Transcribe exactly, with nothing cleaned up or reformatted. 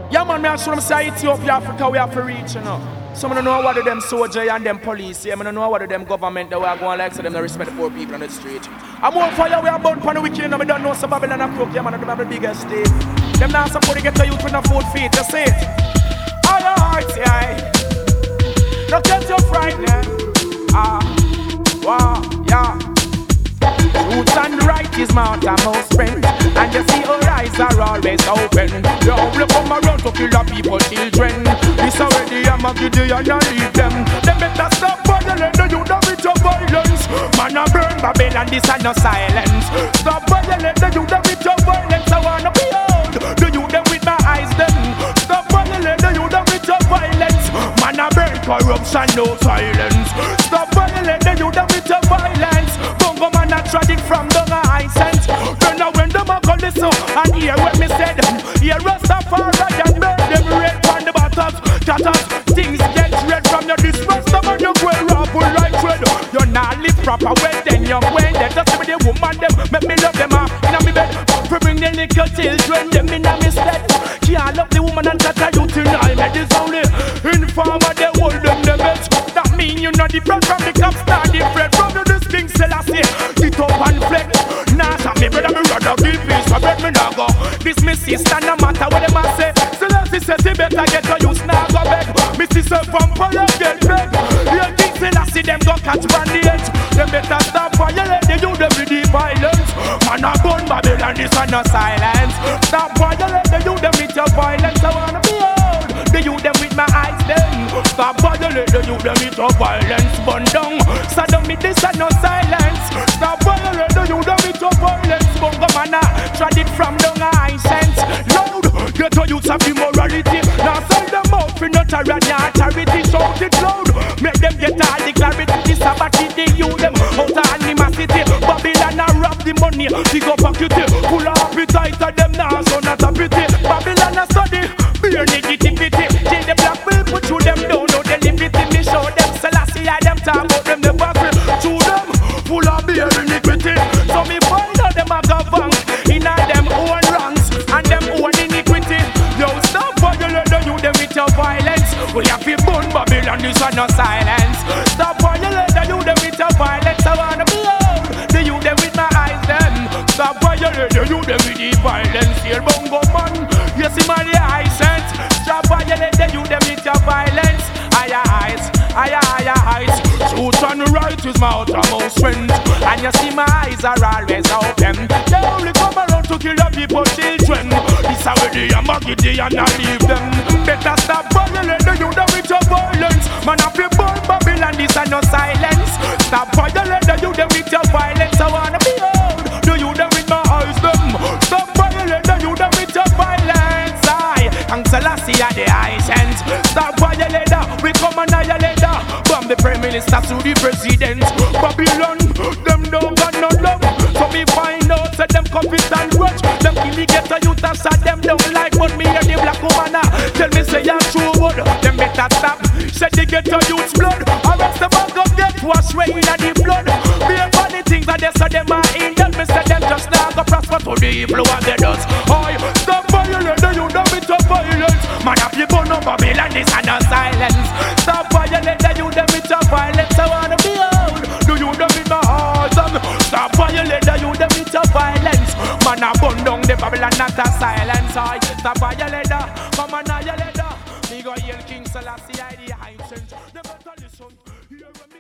Yeah, man, me I show them say Ethiopia, Africa, we have to reach, you know. Some don't know what of them soldier and them police. Yeah, I don't know what of them government that we are going like so them don't respect the poor people on the street. I'm more fire, we are born for the wicked, and we don't know some Babylon and crook. Yeah, man, them have the biggest state. Them not supposed to get to youth with no food feet, you see it. All your hearts, yeah. Don't get you frightened. Ah, wow, yeah. Roots and right is mountain most friend. And you see our eyes are always open. You only come around to kill the people children. This already I'm a Gideon and leave them. They better stop violence, the youth of with your violence. Man a burn Babylon, this and no silence. Stop violence, the youth of with your violence. I wanna be old, the youth them with my eyes them. Stop violence, the youth of with your violence. Man a burn corruption, no silence. Stop violence, the youth of with your violence. Bongo man a tragic from the high sense. Then I when them a go listen and hear what me said. Hear Rastafari and burn them red from the bottoms. Chatters, things get red from your disrespect and you go rubble like red. You not live proper well then you when they just give me the woman them. Make me love them up in me bed. For bring the little children them in a me stead. Can't love the woman and chatter you tonight. That is only informer they hold them the best. That mean you know the bread from the cups not different from the King Selassie. It up and flex. Nah, so me brother me rather give peace. I bet me nah go. This me sister no matter what them a say. Selassie says he better get to use now go beg. Me sister from Pala get beg. Yeah, King Selassie them go catch brandy edge. Them better stop violate the youth them with the violence. Man a gun Babylon this and no silence. Stop violate the youth them with your violence. I wanna be old. The youth them with my eyes them. Stop violate the youth them with your violence. Burn down. So don't me this and no silence. Stop violate the youth them with your violence. Bunga man a tried it from down a high sense. Loud. Get to youths of immorality. Now sell them out for no tyranny authority. Shout it loud. Make them get all the clarity. This about it the youth them out of animosity. Babylon a rob the money. Pick up a kitty. Full of appetite of them now so not a pity. Babylon a study. Beer negativity. Till the black people put through them down. No they live it. Me show them Selassie I them talk about them the back. To them full of beer iniquity. So me find out them a go bank. In all them own wrongs and them own iniquity. Yo stop violate the youth them with your violence. We have to burn Babylon this one no silence. Stop violate the youth them with your violence. I wanna be old. The youth them with my eyes them. Stop violate the youth them with the violence. Here bongo man. Yes in my eye sense. Stop violate the youth them with your violence. Higher eyes, higher higher eyes. Truth and right is my uttermost strength. And you see my eyes are always open. They only come around to kill the people children. This already I'm a Gideon and leave them. Better stop violate the youth with your violence. Man up your burn Babylon this and no silence. Stop violate the youth with your violence. I wanna be old. The youth with my eyes them. Stop violate the youth with your violence. I and Selassie at the high sense. Stop violate that. We come annihilate that. From the Prime Minister to the President. Babylon, them don't got no love. So me find out, say them compete and grudge. Them kill the ghetto youth and sad them don't like. But me hear the black woman now. Tell me say you're true word. Them better stop. Say the ghetto youth's blood. Arrest the bag of get wash away in the blood. Be a funny things that they say them are in. Them me say them just now go prosper to the evil one they does. Oi, stop violate the youth with your violence. Man up you burn on Babylon this and no silence. Stop violate the youth with your violence. I wanna be old. Do you them with my heart? Stop violate the youth with your violence. Man a burn down the Babylon not a silence. I stop violate the, come on annihilate the. Me go yell King Selassie I the high sense. Never to listen. Hear me.